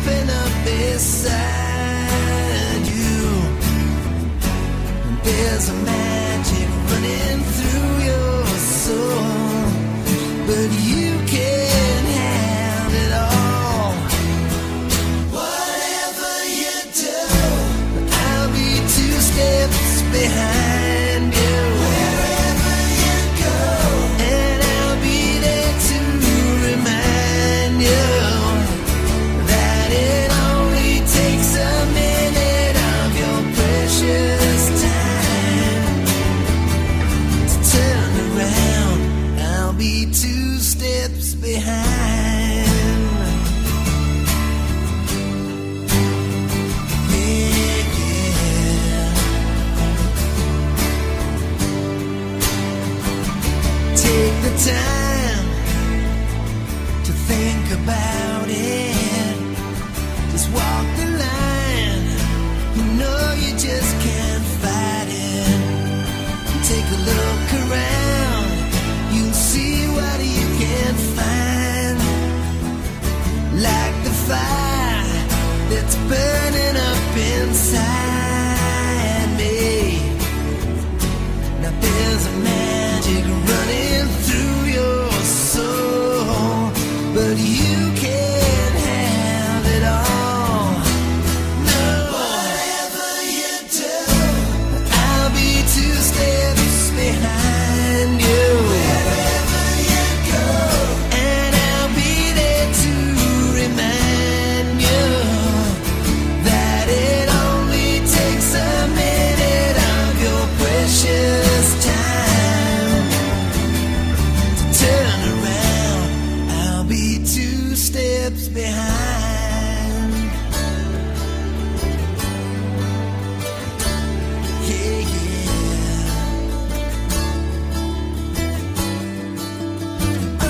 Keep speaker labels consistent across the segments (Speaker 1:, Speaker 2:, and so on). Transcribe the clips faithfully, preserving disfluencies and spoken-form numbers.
Speaker 1: open up beside you. There's a magic running through your soul, but you can't have it all. Whatever you do, I'll be two steps behind you. Wherever you go, and I'll be there to remind you that it only takes a minute of your precious time to turn around. I'll be two steps behind. Yeah, yeah. Take the time to think about it. Just walk the line. You know you just can't fight it. Take a look around. You'll see what you can find. Like the fire that's burning up inside me. Now there's a magic running through your soul, but you can't have it all. No. Whatever you do, I'll be two steps behind you. Wherever you go, and I'll be there to remind you that it only takes a minute of your precious time to turn around. I'll be two steps behind. Yeah, yeah. Oh.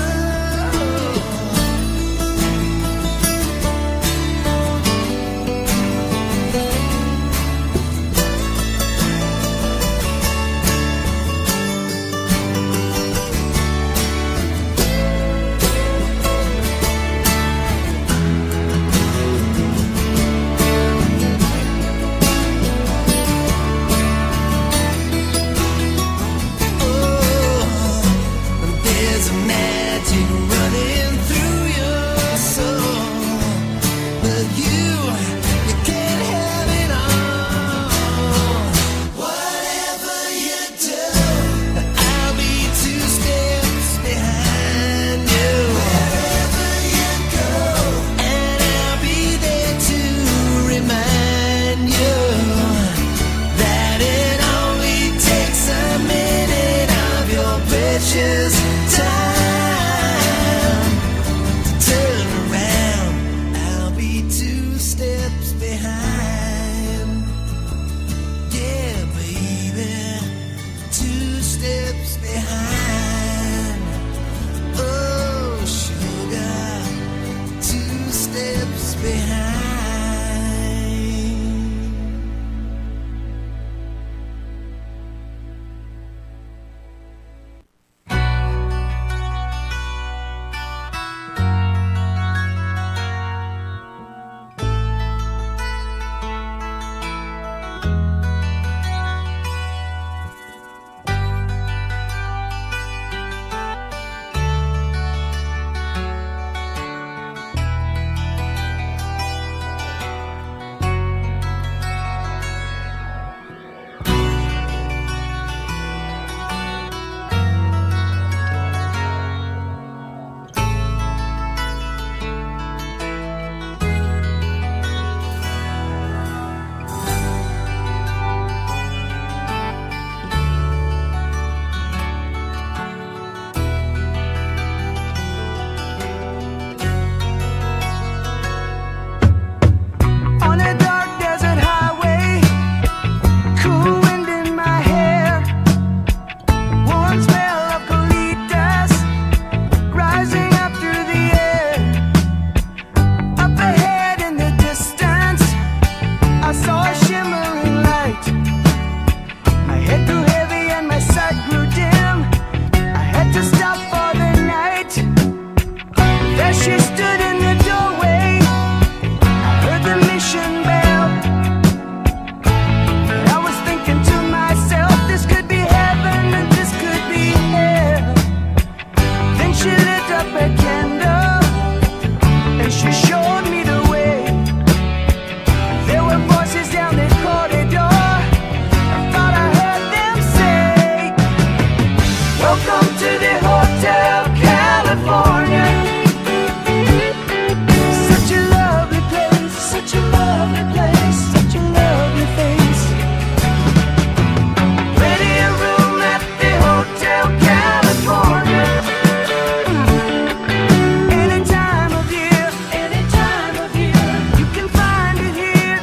Speaker 1: up a candle and she showed me the way. There were voices down the corridor. I thought I heard them say, welcome to the Hotel California. Such a lovely place, such a lovely place, such a lovely face. Plenty of room at the Hotel California. Any time of year, any time of year, you can find it here.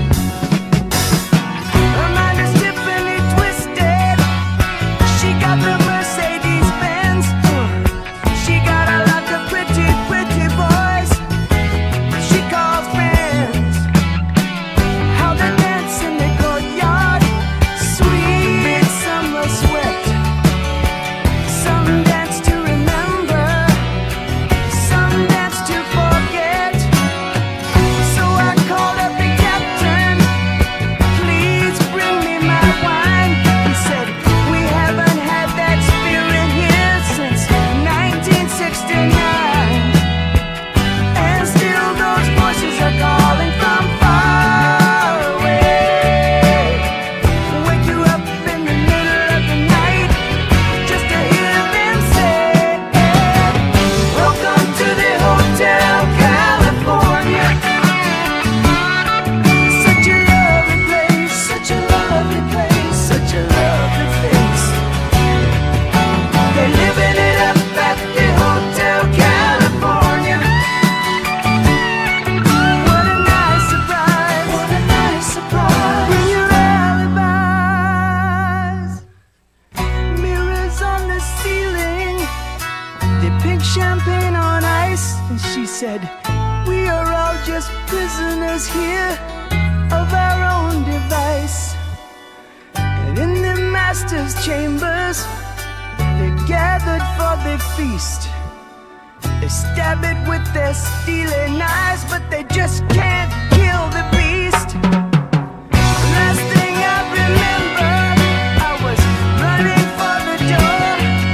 Speaker 1: Her mind is Tiffany twisted. She got the Mercedes Benz. She got a lot of pretty, pretty boys she calls friends. How they dance in the courtyard, sweet summer sweat. Some dance to remember, some dance to forget. So I called up the captain, please bring me my wine. He said, we haven't had that spirit here since nineteen sixty-nine. And still those voices are calling from far away. Wake you up in the middle of the night just to hear them say, welcome to the Hotel California. Such a lovely place, such a lovely place, such a lovely face. They're living it up at the Hotel California. What a nice surprise, what a nice surprise. Bring your alibis. Mirrors on the ceiling, they pink champagne on ice. And she said, we are all just prisoners here of our own device. And in the master's chambers, they gathered for the feast. They stab it with their steely knives, but they just can't kill the beast. Last thing I remember, I was running for the door.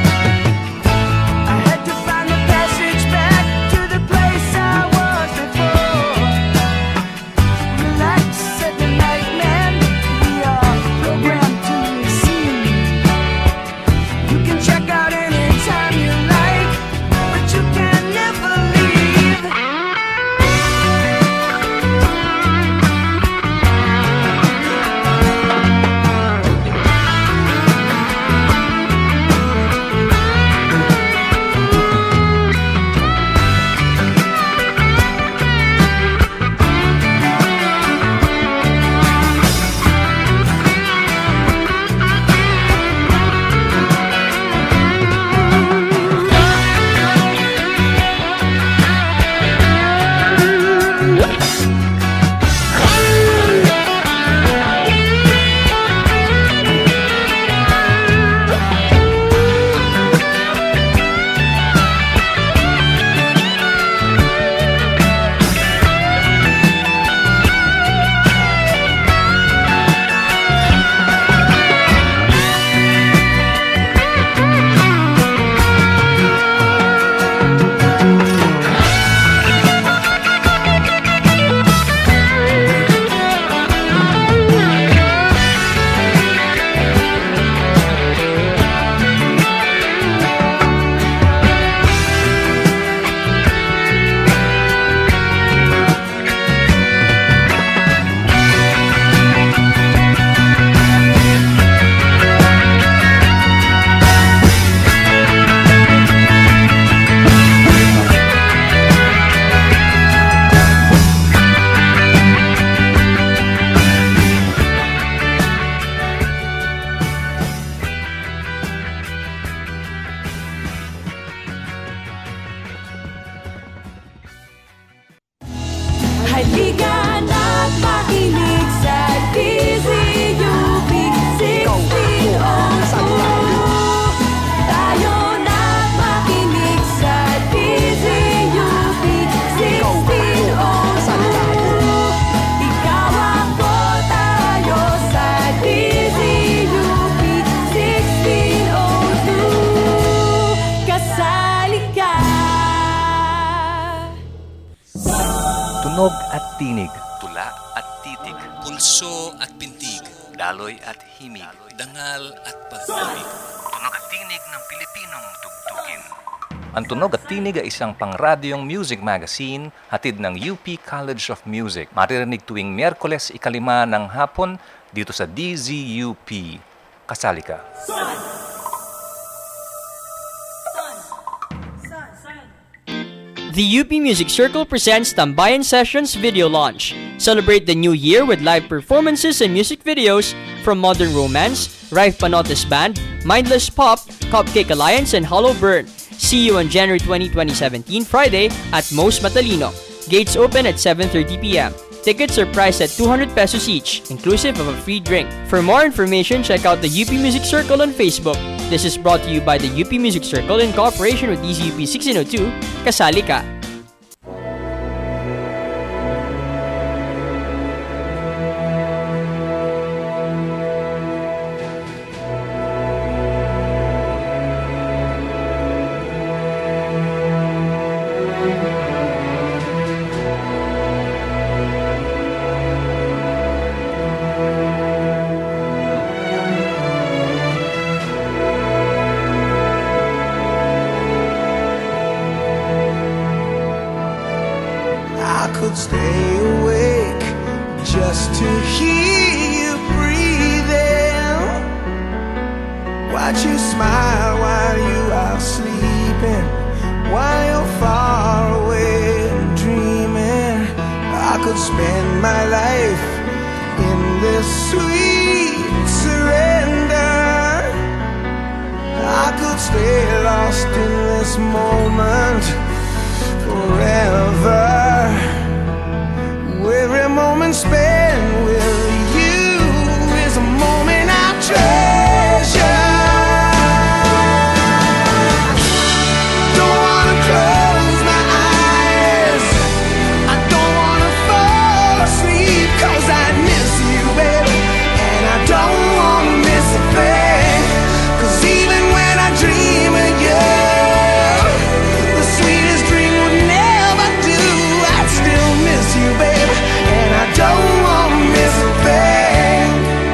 Speaker 1: I had to find the passage back to the place I was before. Relax, said the night man, we are programmed to receive. You can check out anytime you like, but you can never leave.
Speaker 2: Halika na't makinig sa D Z U P sixteen oh two. Tayo na't makinig sa D Z U P sixteen oh two. Ikaw ako tayo sa D Z U P sixteen oh two. Kasali ka.
Speaker 3: Tunog at tinig. Tula at titig.
Speaker 4: Pulso at pintig.
Speaker 3: Daloy at himig.
Speaker 4: Dangal at pag-ibig.
Speaker 3: Tunog at tinig ng Pilipinong tugtugin. Ang Tunog at Tinig ay isang pangradyong music magazine hatid ng U P College of Music. Maririnig tuwing Miyerkules ikalima ng hapon dito sa D Z U P. Kasali ka.
Speaker 5: The U P Music Circle presents Tambayan Sessions video launch. Celebrate the new year with live performances and music videos from Modern Romance, Raif Panotes Band, Mindless Pop, Cupcake Alliance, and Hollow Burn. See you on January twentieth, twenty seventeen, Friday at Most Matalino. Gates open at seven thirty p.m. Tickets are priced at two hundred pesos each, inclusive of a free drink. For more information, check out the U P Music Circle on Facebook. This is brought to you by the U P Music Circle in cooperation with D Z U P sixteen oh two, Kasali Ka.
Speaker 1: Stay awake just to hear you breathing. Watch you smile while you are sleeping, while you're far away and dreaming. I could spend my life in this sweet surrender. I could stay lost in this moment forever. Every moment spent with you is a moment I treasure. Don't wanna close my eyes, I don't wanna fall asleep, 'cause I miss you, baby, and I don't wanna miss a thing. 'Cause even when I dream of you, the sweetest dream would never do. I'd still miss you, baby, and I don't wanna miss a thing.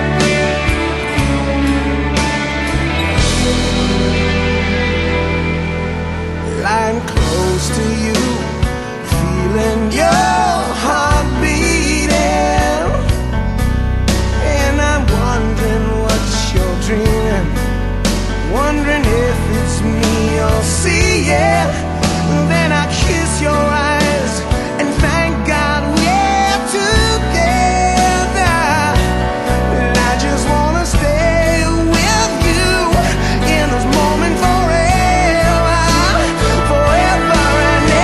Speaker 1: Lying close to you, feeling your heart beating, and I'm wondering what you're dreaming, wondering if it's me you're seeing. Then I kiss your eyes and thank God we're together. And I just wanna stay with you in this moment forever, forever and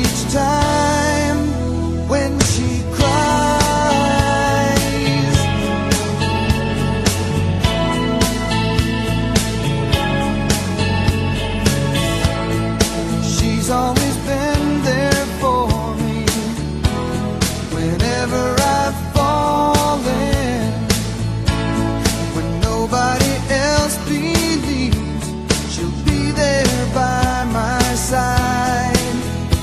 Speaker 1: each time when she cries. She's always been there for me whenever I've fallen. When nobody else believes, she'll be there by my side.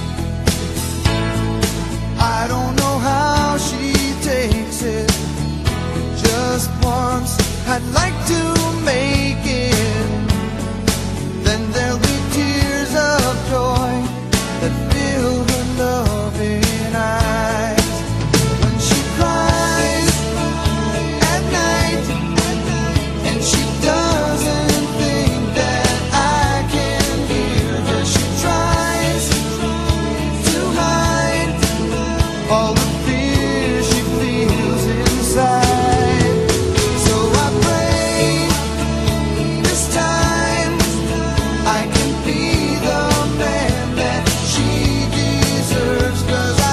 Speaker 1: I don't know how she takes it, but just once I'd like to make it. Then there'll be tears of joy that fill her loving eyes. When she cries at night and she doesn't think that I can hear her, she tries to hide all the fear she feels inside. So I pray this time I can be the man that she deserves, 'cause I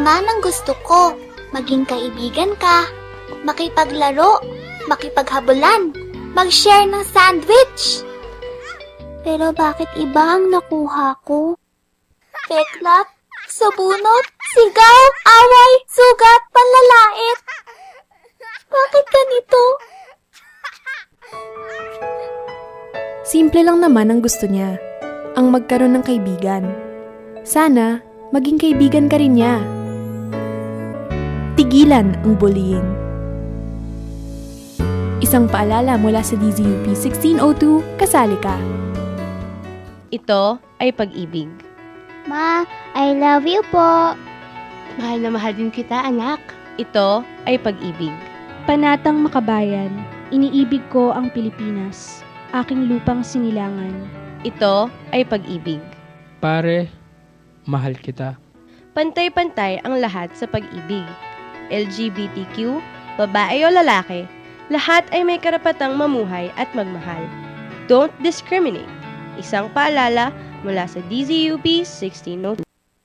Speaker 6: naman ang gusto ko. Maging kaibigan ka, makipaglaro, makipaghabulan, mag-share ng sandwich. Pero bakit iba ang nakuha ko? Peklap, sabunot, sigaw, away, sugat, panlalait. Bakit ganito?
Speaker 7: Simple lang naman ang gusto niya, ang magkaroon ng kaibigan. Sana, maging kaibigan ka rin niya. Tigilan ang bullying. Isang paalala mula sa D Z U P sixteen oh two, kasali ka.
Speaker 8: Ito ay pag-ibig.
Speaker 6: Ma, I love you po.
Speaker 9: Mahal na mahal din kita, anak.
Speaker 8: Ito ay pag-ibig.
Speaker 10: Panatang makabayan, iniibig ko ang Pilipinas, aking lupang sinilangan.
Speaker 8: Ito ay pag-ibig.
Speaker 11: Pare, mahal kita.
Speaker 8: Pantay-pantay ang lahat sa pag-ibig. L G B T Q, babae o lalaki, lahat ay may karapatang mamuhay at magmahal. Don't discriminate. Isang paalala mula sa D Z U P sixteen oh two.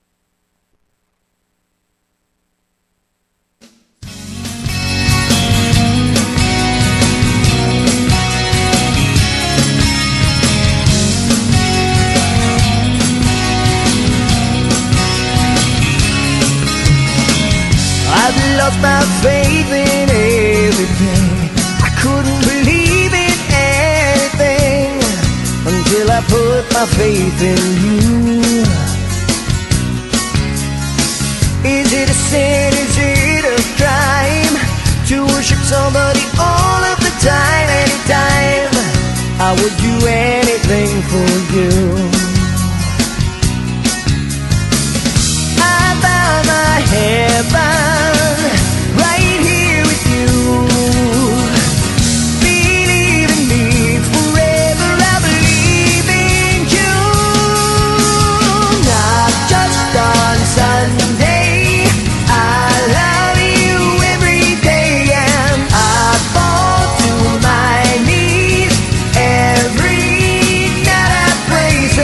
Speaker 1: I've lost my faith in everything. I couldn't believe in anything until I put my faith in you. Is it a sin? Is it a crime to worship somebody all of the time, anytime? I would do anything for you. I found my heaven right here with you. Believe in me forever, I believe in you. Not just on Sunday, I love you every day, and I fall to my knees every night I pray.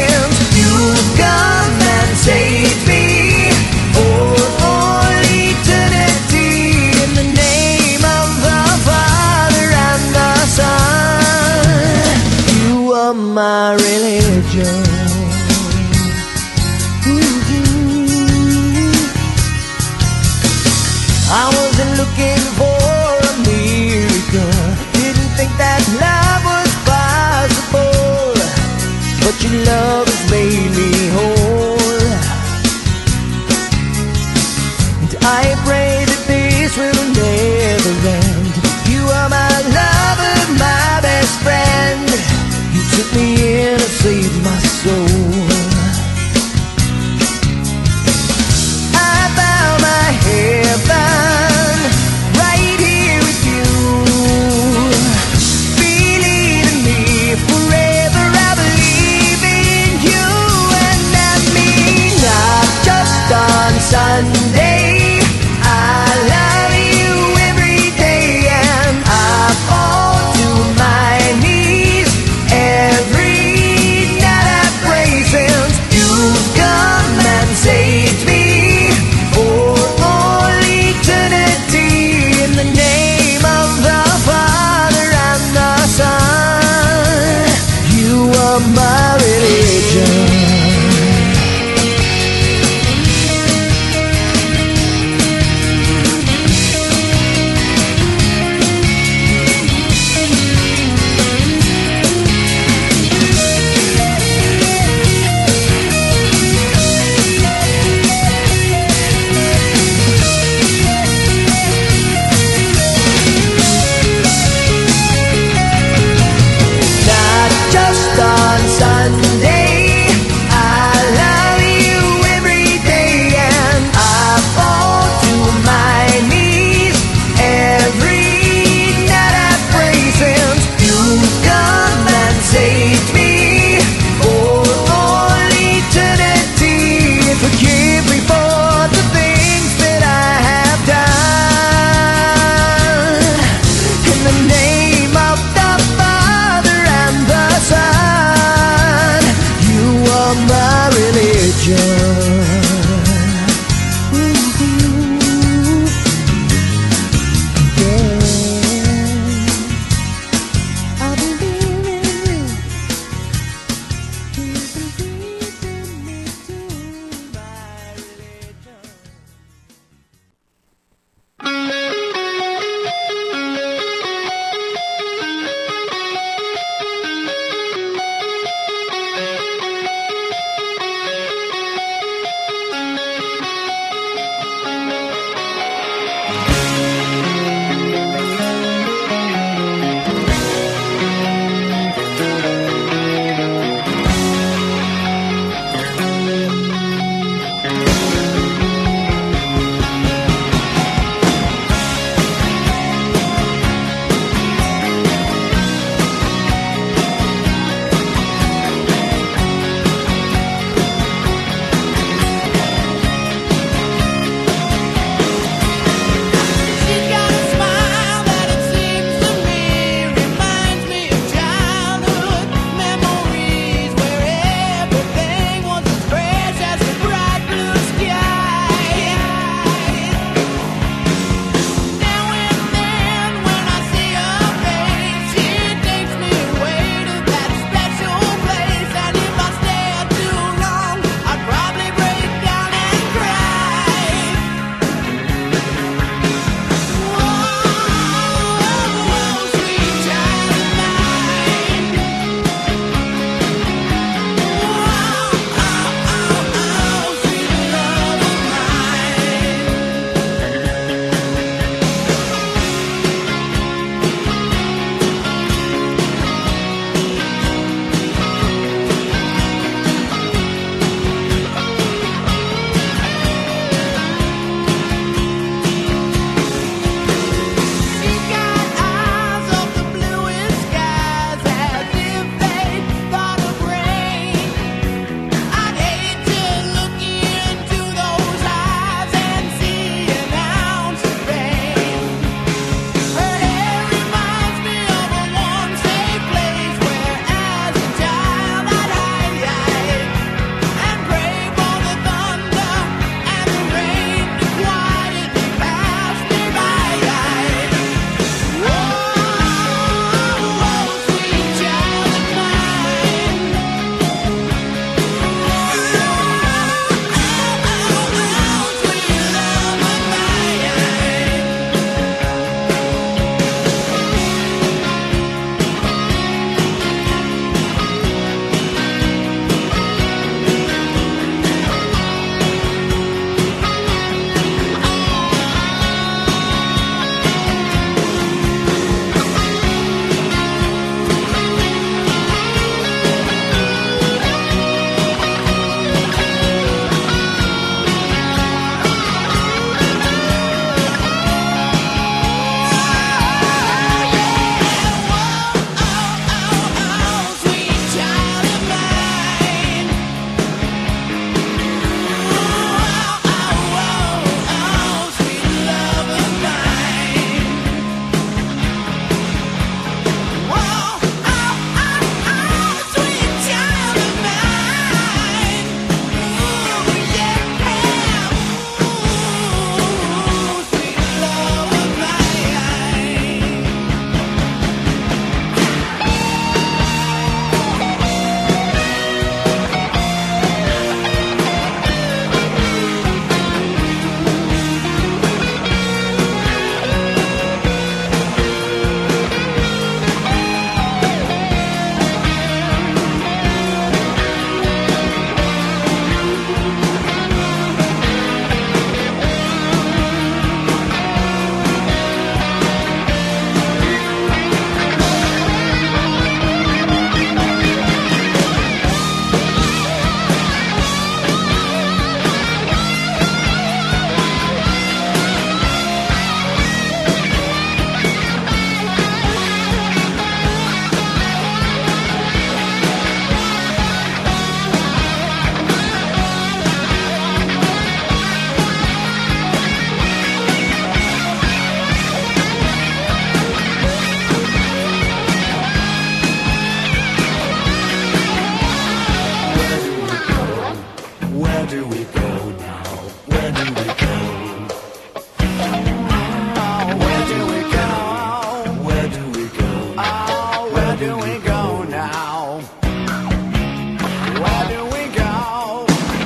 Speaker 1: Where do we go now? Where do we go?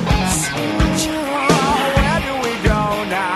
Speaker 1: Where do we go now?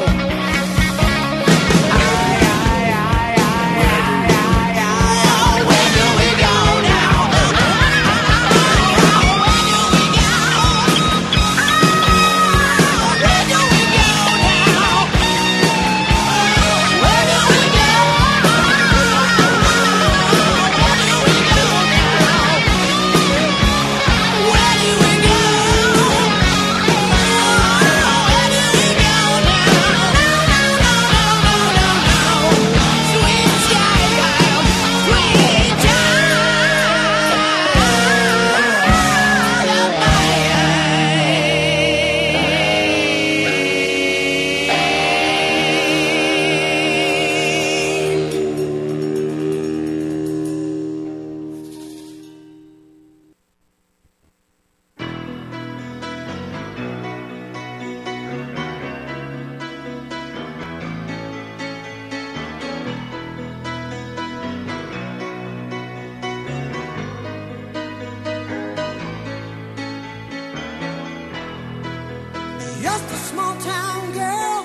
Speaker 12: Just a small town girl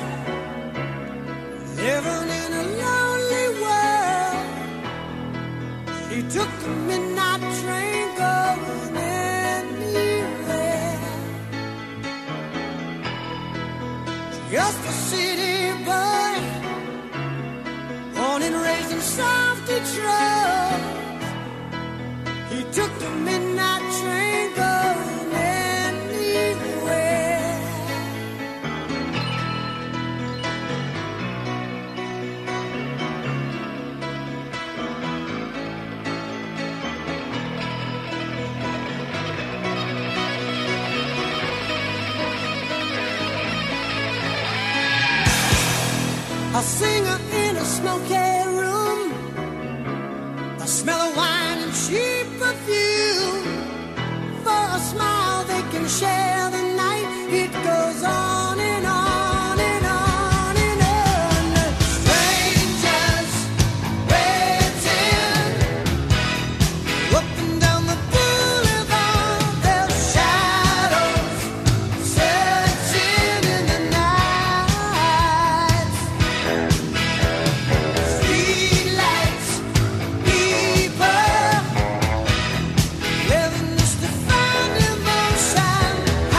Speaker 12: living in a lonely world. She took the midnight train going anywhere. Just a city boy, born and raised in South Detroit. He took the midnight train going anywhere. A singer in a smoky room, a smell of wine and cheap perfume. For a smile they can share the night. It goes on and on and on and on. Strangers waiting up and down the boulevard. Their shadows searching in the night. Streetlights, people living just to find emotion.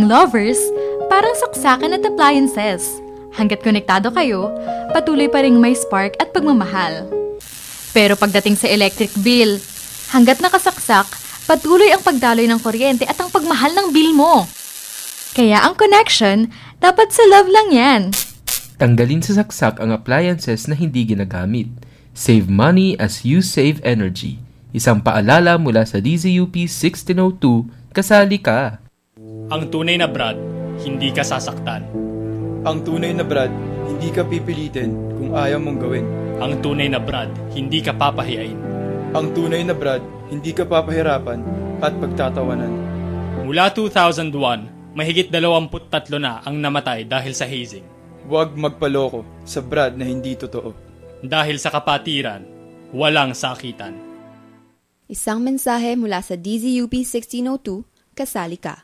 Speaker 13: Ang lovers, parang saksakan at appliances. Hanggat konektado kayo, patuloy pa rin may spark at pagmamahal. Pero pagdating sa electric bill, hanggat nakasaksak, patuloy ang pagdaloy ng kuryente at ang pagmahal ng bill mo. Kaya ang connection, dapat sa love lang yan.
Speaker 14: Tanggalin sa saksak ang appliances na hindi ginagamit. Save money as you save energy. Isang paalala mula sa D Z U P sixteen oh two, kasali ka.
Speaker 15: Ang tunay na Brad, hindi ka sasaktan.
Speaker 16: Ang tunay na Brad, hindi ka pipilitin kung ayaw mong gawin.
Speaker 15: Ang tunay na Brad, hindi ka papahiyain.
Speaker 16: Ang tunay na Brad, hindi ka papahirapan at pagtatawanan.
Speaker 15: Mula two thousand one, mahigit dalawampu't tatlo na ang namatay dahil sa hazing.
Speaker 16: Huwag magpaloko sa Brad na hindi totoo.
Speaker 15: Dahil sa kapatiran, walang sakitan.
Speaker 17: Isang mensahe mula sa D Z U P sixteen oh two, kasali ka.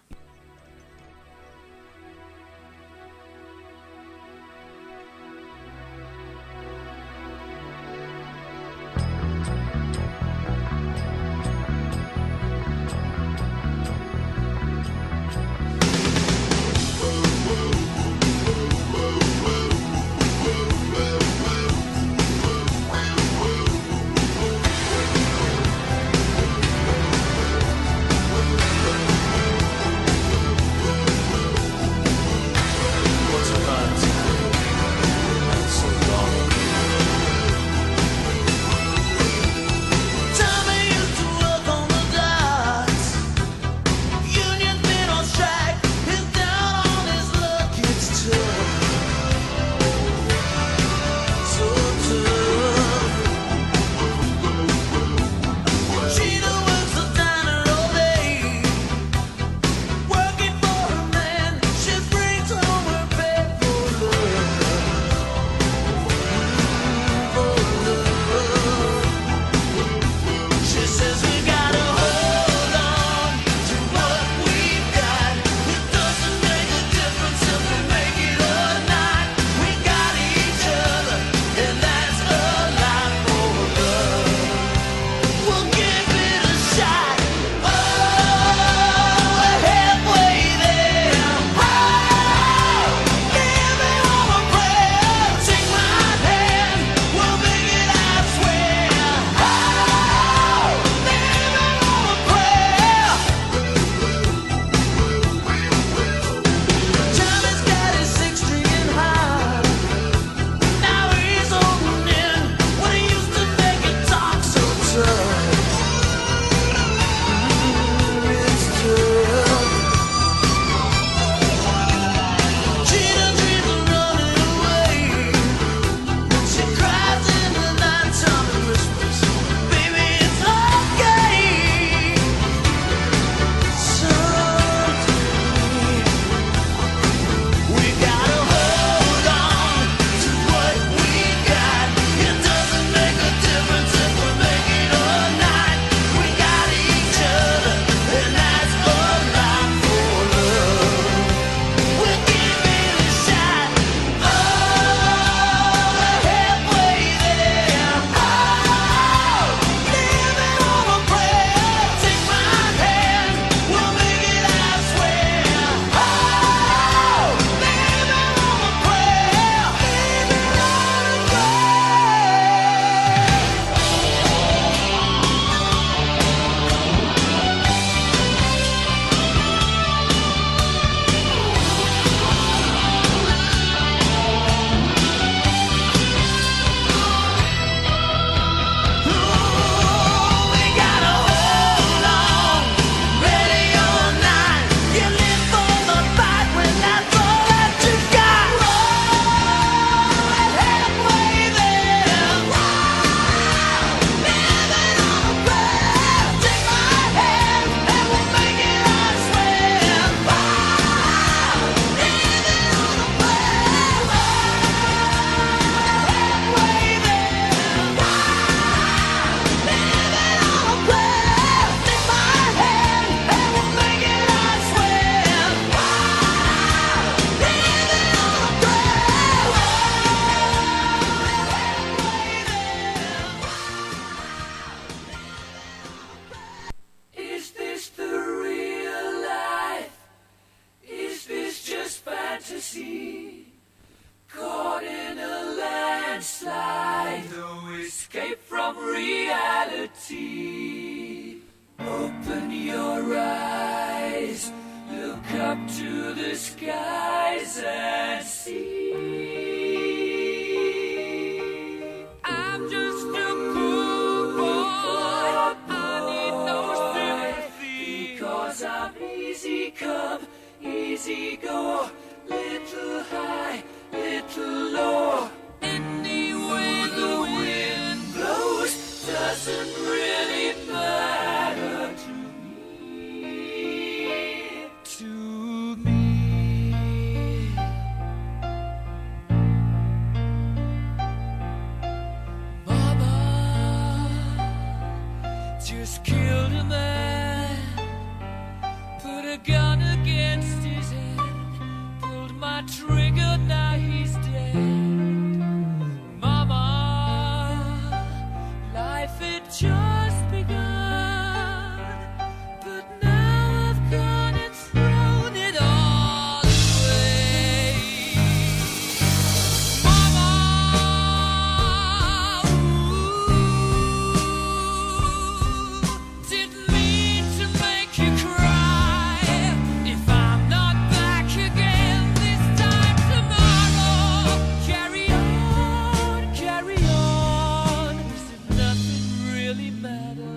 Speaker 1: landslide, no escape from reality. Open your eyes, look up to the skies and see. I'm just a poor boy, I need no sympathy, because I'm easy come, easy go, little high, little low. Any way the wind blows doesn't really matter to me, to me. Mama just killed a man, put a gun against his head, pulled my trigger, now he's dead. Mama, life had just begun, but now I've gone and thrown it all away. Mama, ooh, didn't mean to make you cry. If I'm not back again this time tomorrow, carry on, carry on, as if nothing really matters.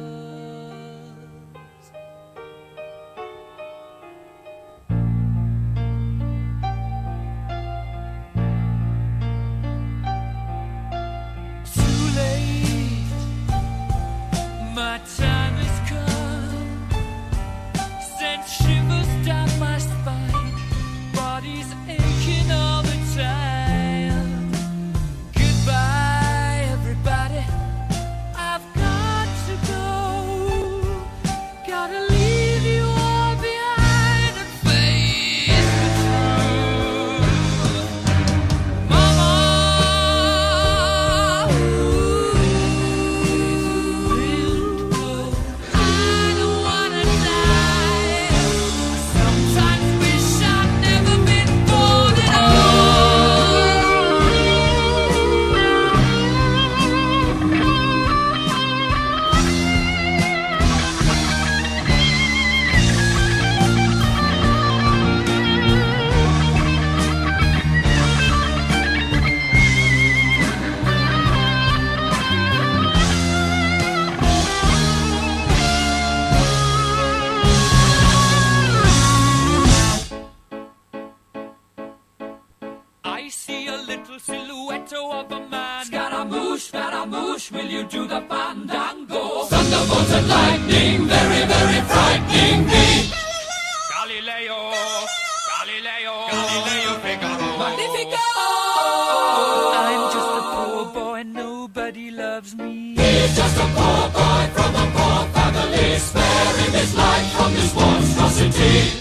Speaker 1: Too late, my time has come, sent shivers down my spine, body's aching all the time. Goodbye, everybody, I've got to go, gotta leave you all behind and face the truth. Mama, I don't wanna die. Sometimes wish I'd never been born at I see a little silhouette of a man. Scaramouche, Scaramouche, will you do the fandango? Thunderbolts and lightning, very, very frightening me. Galileo, Galileo, Galileo Figaro. Magnifico! I'm just a poor boy, nobody loves me. He's just a poor boy from a poor family, sparing his life from this monstrosity.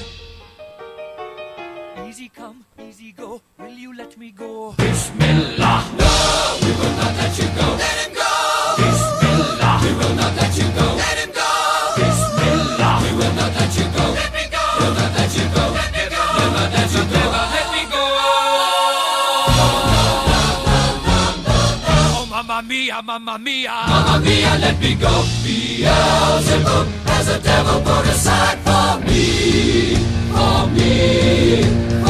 Speaker 1: Easy come, easy go, will you let me go? Bismillah, no, we will not let you go. Let him go! Bismillah, we will not let you go. Let him go! Bismillah, we will not let you go. Let me go! We'll not let you go. Let me go! We'll not let you go. Never let me go! Oh, mamma mia, mamma mia, mamma mia, let me go. Beelzebub has a devil put aside for me, for me, for